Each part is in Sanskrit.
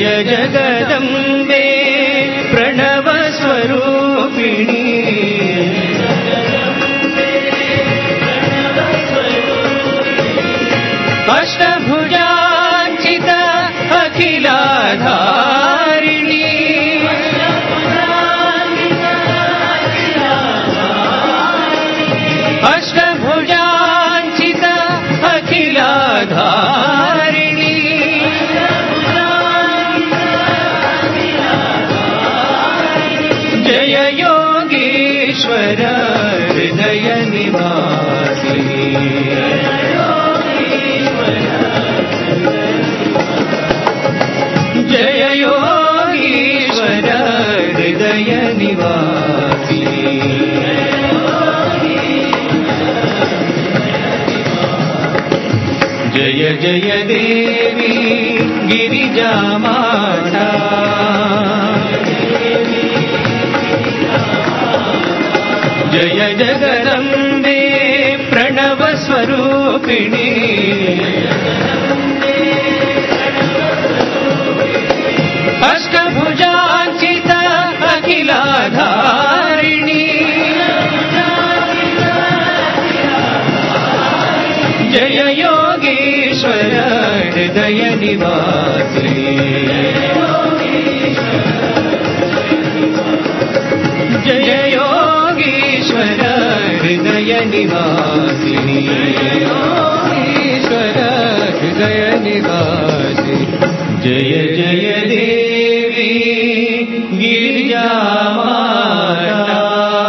जगदम्बे प्रणव स्वरूपिणी अष्टभुजार्चित अखिलाधारिणी अष्टभुजार्चित अखिलाधारिणी जय योगीश्वर हृदय निवासिनी जय योगीश्वर हृदय निवासी जय जय देवी गिरिजा माता जय जगदम्बे प्रणव स्वरूपिणी अष्टभुजार्चित अखिलाधारिणी जय योगीश्वर हृदय निवासिनी जय योगीश्वर हृदय निवासिनी योगीश्वर हृदय निवासिनी जय जय देवी गिरिजा माता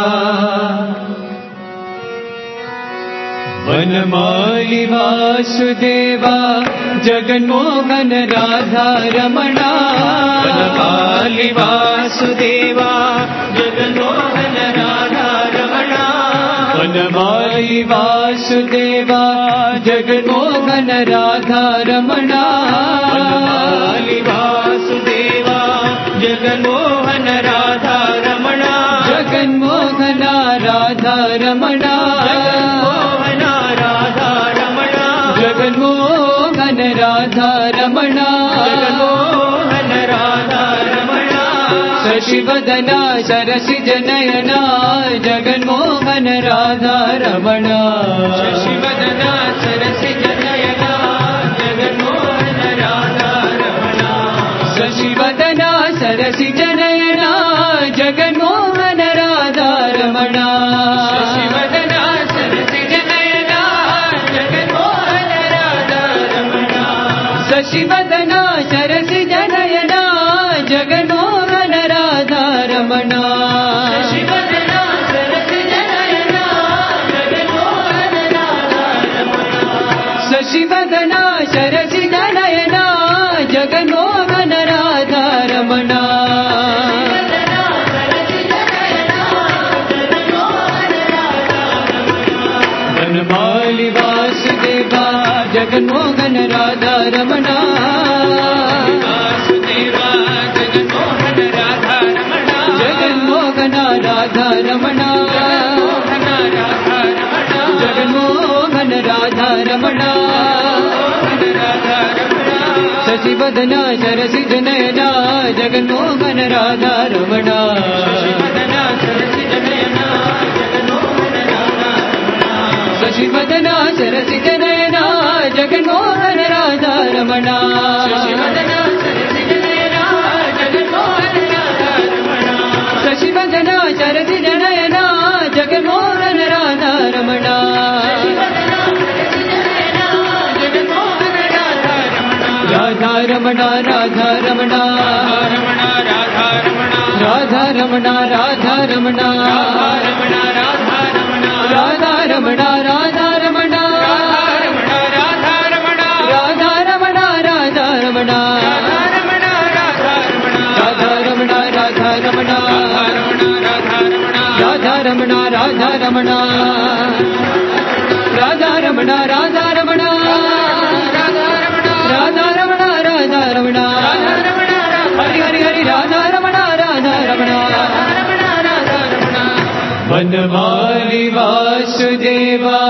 वनमाली वासुदेवा जगन्मोहन राधा रमणा वनमाली वासुदेवा जगन्मोहन राधा रमणा वनमाली वासुदेवा जगन्मोहन राधा रमणा वनमाली वासुदेवा जगन्मोहन राधा रमणा जगन्मोहन राधा रमणा जगन्मोहन राधा रमणा जगन्मोहन राधा रमणा शशिवदना सरसिजनयना जगन्मोहन राधा रमणा शशिवदना सरसिजनयना जगन्मोहन राधा रमणा शशिवदना सरसिजनयना जगन्मोहन राधा रमणा शशिवदना सरसिजनयना शशिवदना सरसिजनयना जगन्मोहन राधा रमणा शशिवदना सरसिजनयना जगन्मोहन राधा रमणा शशिवदना सरसिजनयना जगन्मोहन राधा रमणा वनमाली वासुदेवा जगन्मोहन राधा रमणा वासुदेवा जगन्मोहन राधा रमणा जगन्मोहन राधा रमणा जगन्मोहन राधा रमणा शशिवदना सरसिजनयना जगन्मोहन राधा रमणा शशिवदना सरसिजनयना जगन्मोहन राधा रमणा शशिवदना सरसिजनयना जगन्मोहन राधा रमणा शशिवदना सरसिजनयना जगन्मोहन राधा रमणा राधा रमणा राधा रमणा राधा रमणा राधा रमणा राधा रमणा राधा रमणा राधा रमणा राधा रमणा राधा रमणा राधा रमणा राधा रमणा राधा रमणा राधा रमणा राधा रमणा राधा रमणा राधा रमणा राधा रमणा हरि हरि हरि राधा रमणा राधा रमणा वनमाली वासुदेवा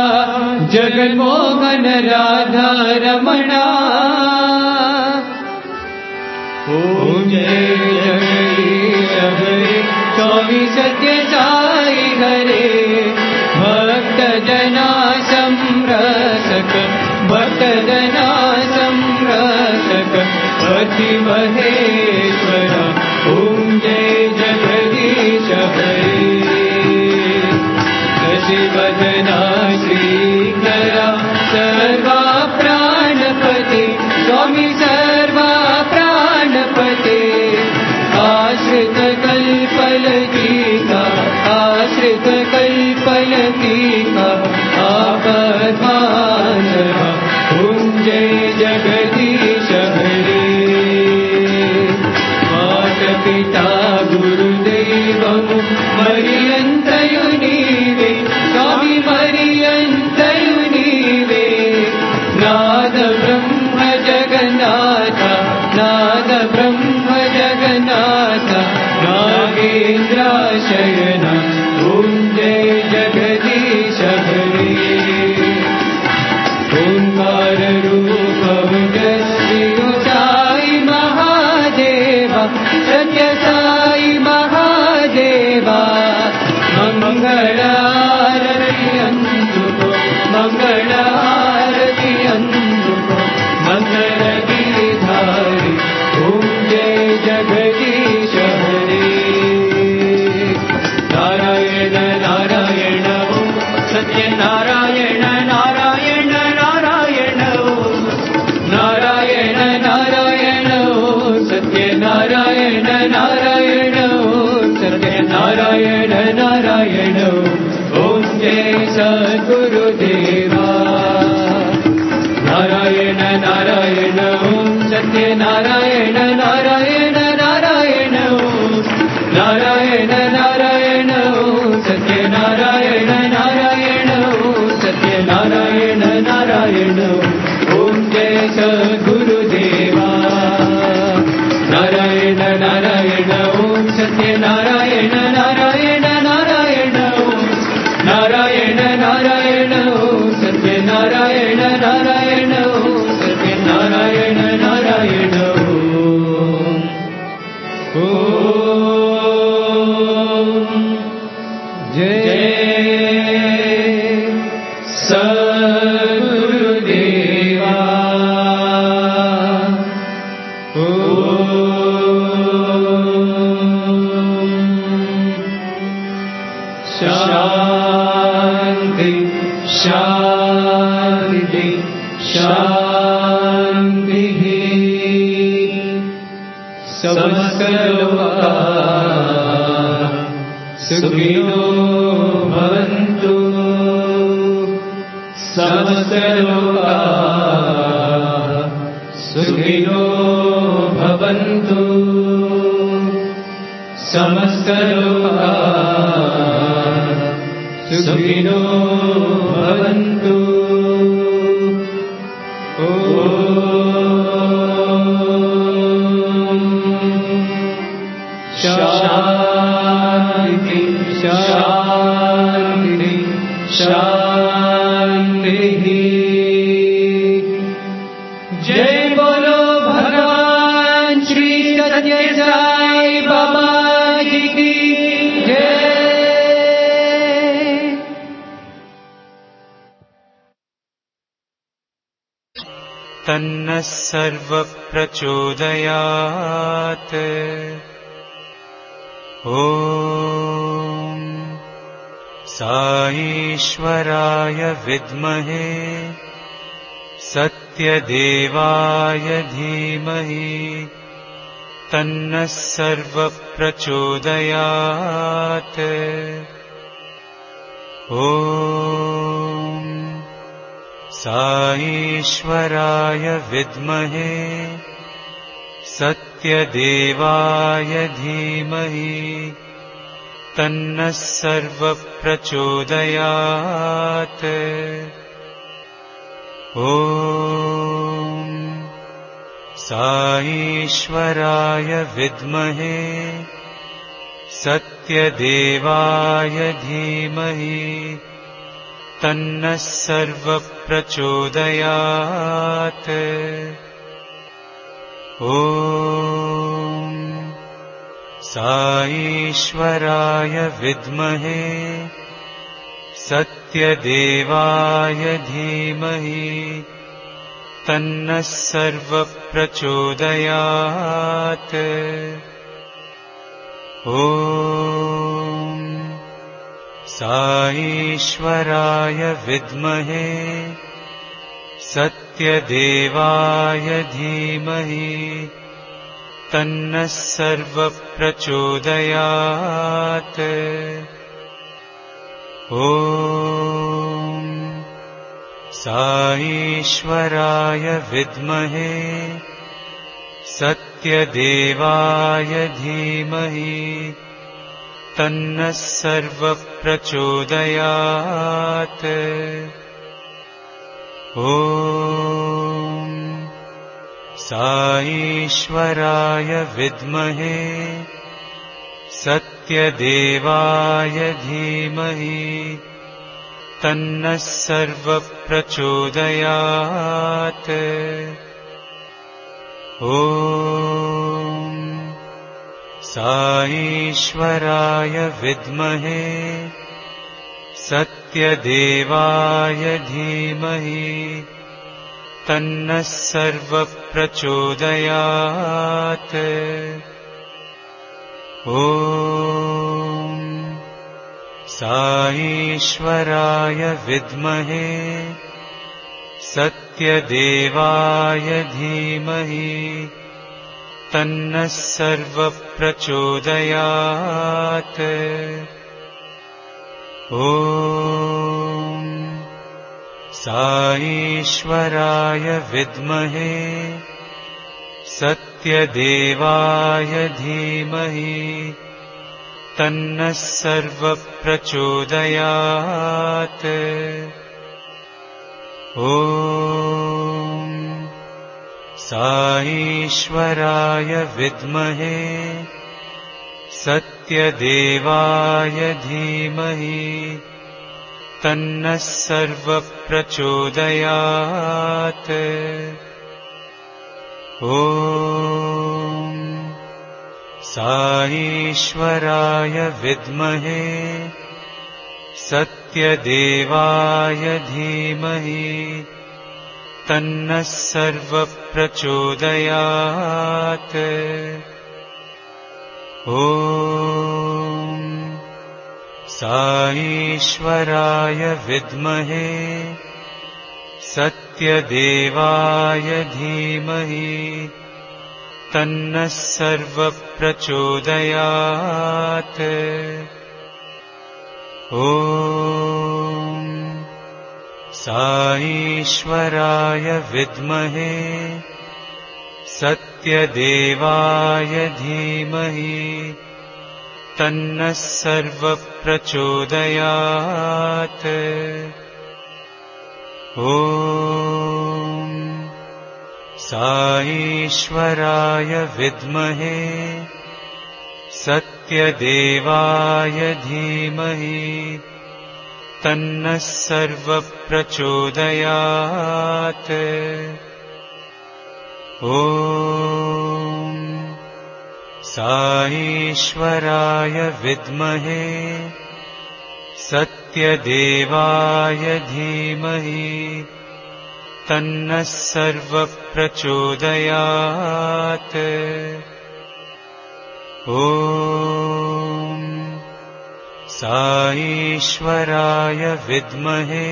जगन्मोहन राधा रमणा ओम जय जगदीश हरे स्वामी सत्य साई हरे भक्त जना संरक्षक भक्त जना संरक्षक पति महेश्वर ओम जय जगदीश हरे शशिवदना श्रीकरा सर्वा प्राणपते स्वामी सर्वा प्राणपते आश्रित कल्पलतिका आश्रित कल्पलतिका आपद्बान्धव ओम जय जगदीश हरे माता पिता गुरुदेवं मरियन्तयु नीवे स्वामी मरियन्तयु नीवे नाद ब्रह्म जगन्नाथ नाद ब्रह्म जगन्नाथ नागेन्द्राशयन ओम जय जगदीश हरे ओंकार रूप श्री साई महादेवा सत्य साई महादेवा मंगलारति अंतु मंगलारति अंतु मंगल गिरिधारी ओम जय जगदीश हरे नारायण नारायण ओम सत्य नारायण नारायण नारायण ओम नारायण नारायण ओम सत्य नारायण नारायण ओम सत्य नारायण नारायण ओम जय सद्गुरुदेवा नारायण नारायण ओम सत्य नारायण नारायण नारायण ओम नारायण नारायण ओम सत्य नारायण नारायण ओम सत्य नारायण नारायण ओम जय सद्गुरुदेवा नारायण नारायण ओम सत्य नारायण नारायण नारायण ओम नारायण नारायण ओम सत्य नारायण नारायण ओम सत्य नारायण नारायण ओम जय सद्गुरुदेवा शांति शांति शांति समस्त लोका सुखिनो भवन्तु समस्त लोका सुखिनो भवन्तु समस्त लोका सुखिनो भवन्तु शांति शांति शांति जय बोलो भगवान श्री सत्य साई बाबा जी की जय। तन्नः सर्वप्रचोदयात् ॐ साईश्वराय विद्महे सत्यदेवाय धीमहि तन्नः सर्वप्रचोदयात् ॐ साईश्वराय विद्महे सत्यदेवाय धीमहि तन्नः सर्वप्रचोदयात् ॐ साईश्वराय विद्महे सत्यदेवाय धीमहि तन्नः सर्वप्रचोदयात् ॐ साईश्वराय विद्महे सत्यदेवाय धीमहि तन्नः सर्वः प्रचोदयात्। ॐ साईश्वराय विद्महे सत्यदेवाय धीमहि तन्नः सर्वः प्रचोदयात्। ॐ साईश्वराय विद्महे सत्यदेवाय धीमहि तन्नः सर्वः प्रचोदयात्। ॐ साईश्वराय विद्महे सत्यदेवाय धीमहि तन्नः सर्वः प्रचोदयात्। ॐ साईश्वराय विद्महे सत्यदेवाय धीमहि तन्नः सर्वः प्रचोदयात्। ॐ साईश्वराय विद्महे सत्यदेवाय धीमहि तन्नः सर्वः प्रचोदयात्। ॐ साईश्वराय विद्महे सत्यदेवाय धीमहि तन्नः सर्वः प्रचोदयात्। ॐ साईश्वराय विद्महे सत्यदेवाय धीमहि तन्नः सर्वः प्रचोदयात्। ॐ साईश्वराय विद्महे सत्यदेवाय धीमहि तन्नः सर्वः प्रचोदयात्। ॐ साईश्वराय विद्महे सत्यदेवाय धीमहि तन्नः सर्वः प्रचोदयात्। ॐ साईश्वराय विद्महे सत्यदेवाय धीमहि तन्नः सर्वः प्रचोदयात्। ॐ साईश्वराय विद्महे सत्यदेवाय धीमहि तन्नः सर्वः प्रचोदयात्। ॐ साईश्वराय विद्महे सत्यदेवाय धीमहि तन्नः सर्वः प्रचोदयात्। ॐ साईश्वराय विद्महे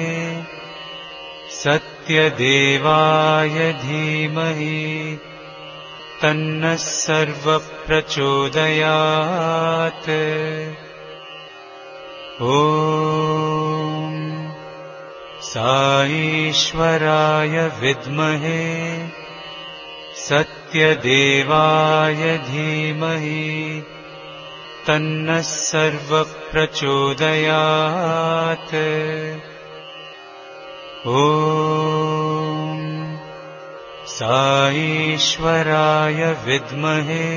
सत्यदेवाय धीमहि तन्नः सर्वः प्रचोदयात्। ॐ साईश्वराय विद्महे सत्यदेवाय धीमहि तन्नः सर्वः प्रचोदयात्। ॐ साईश्वराय विद्महे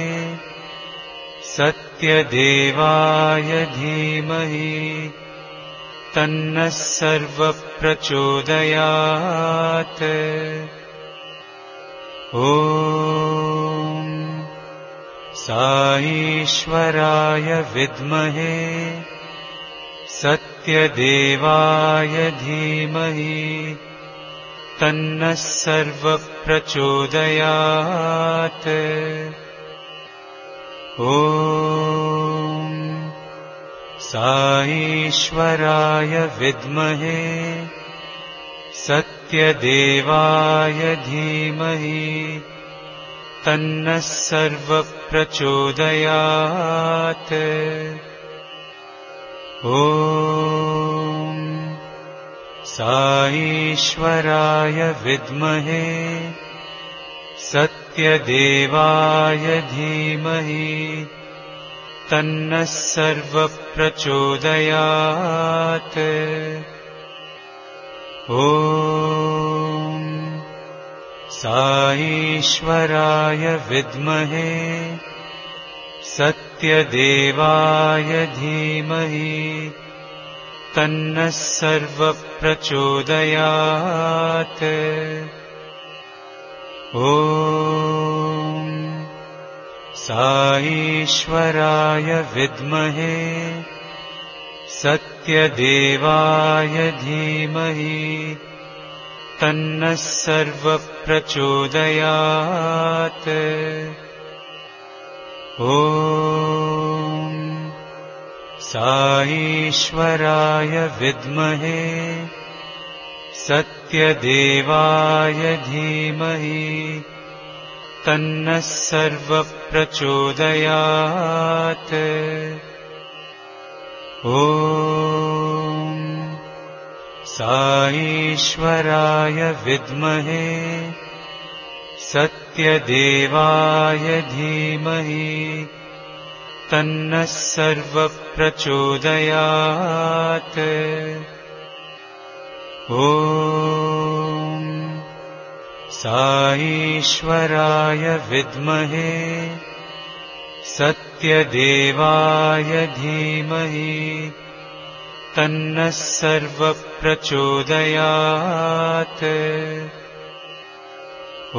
सत्यदेवाय धीमहि तन्नः सर्वः प्रचोदयात्। ॐ साईश्वराय विद्महे सत्यदेवाय धीमहि तन्नः सर्वः प्रचोदयात्। ॐ साईश्वराय विद्महे सत्यदेवाय धीमहि तन्नः सर्वः प्रचोदयात्। ॐ साईश्वराय विद्महे सत्यदेवाय धीमहि तन्नः सर्वः प्रचोदयात्। ॐ साईश्वराय विद्महे सत्यदेवाय धीमहि तन्नः सर्वः प्रचोदयात्। ॐ साईश्वराय विद्महे सत्यदेवाय धीमहि तन्नः सर्वः प्रचोदयात्। ॐ साईश्वराय विद्महे सत्यदेवाय धीमहि तन्नः सर्वः प्रचोदयात्। ॐ साईश्वराय विद्महे सत्यदेवाय धीमहि तन्नः सर्वः प्रचोदयात्। ॐ साईश्वराय विद्महे सत्यदेवाय धीमहि तन्नः सर्वः प्रचोदयात्। ॐ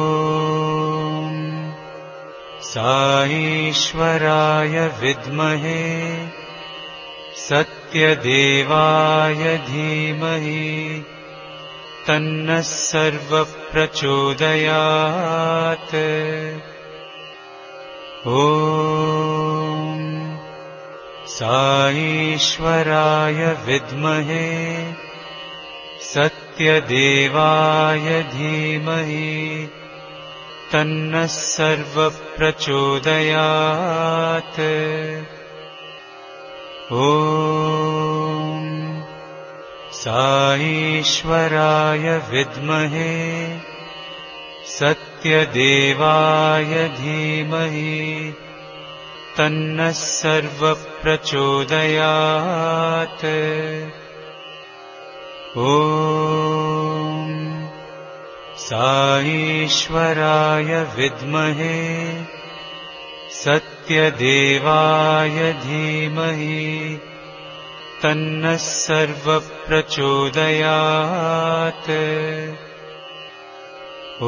साईश्वराय विद्महे सत्यदेवाय धीमहि तन्नः सर्वः प्रचोदयात्। ॐ साईश्वराय विद्महे सत्यदेवाय धीमहि तन्नः सर्वः प्रचोदयात्। ॐ साईश्वराय विद्महे सत्यदेवाय धीमहि तन्नः सर्वः प्रचोदयात्। ॐ साईश्वराय विद्महे सत्यदेवाय धीमहि तन्नः सर्वः प्रचोदयात्। ॐ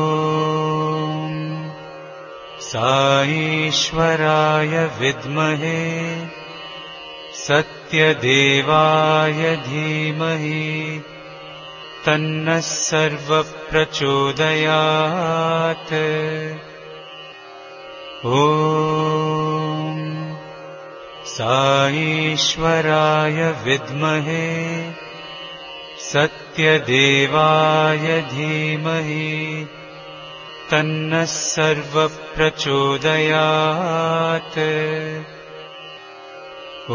साईश्वराय विद्महे सत्यदेवाय धीमहि तन्नः सर्वः प्रचोदयात्। ॐ साईश्वराय विद्महे सत्यदेवाय धीमहि तन्नः सर्वः प्रचोदयात्। ॐ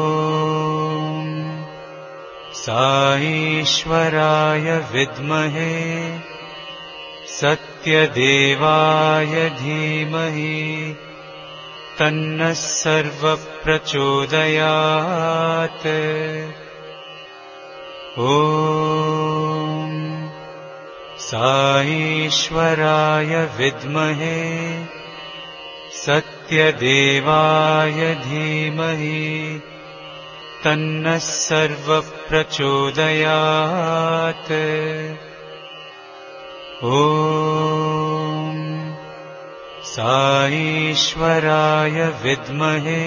साईश्वराय विद्महे सत्यदेवाय धीमहि तन्नः सर्वः प्रचोदयात्। ॐ साईश्वराय विद्महे सत्यदेवाय धीमहि तन्नः सर्वः प्रचोदयात्। ॐ साईश्वराय विद्महे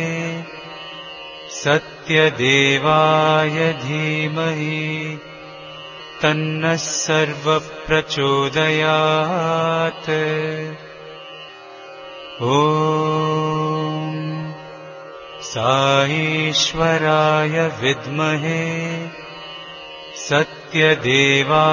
सत्यदेवाय धीमहि तन्नः सर्वः प्रचोदयात्। ॐ साईश्वराय विद्महे सत्यदेवाय